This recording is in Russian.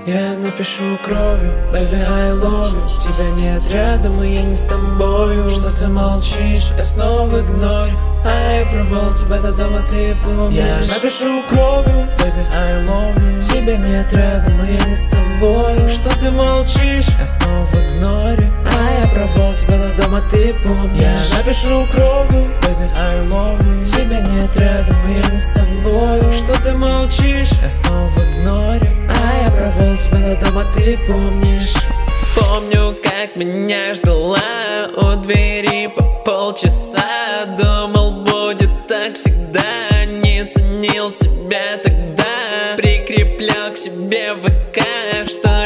Я напишу кровью, baby, I love you. Тебя нет рядом, и я не с тобою. Что ты молчишь, я снова в игноре. А я провел тебя до дома, ты помнишь. Я напишу кровью, baby, I love you. Тебя нет рядом, и я не с тобою. Что ты молчишь, я снова в игноре. А я провел тебя до дома, ты помнишь. Я напишу кровью, baby, I love you. Тебя нет рядом, и я не с тобою. Что ты молчишь, я снова в игноре. А я провел тебя до дома, ты помнишь. Помню, как меня ждала у двери по полчаса. Думал, будет так всегда. Не ценил тебя тогда. Прикреплял к себе в ВК, что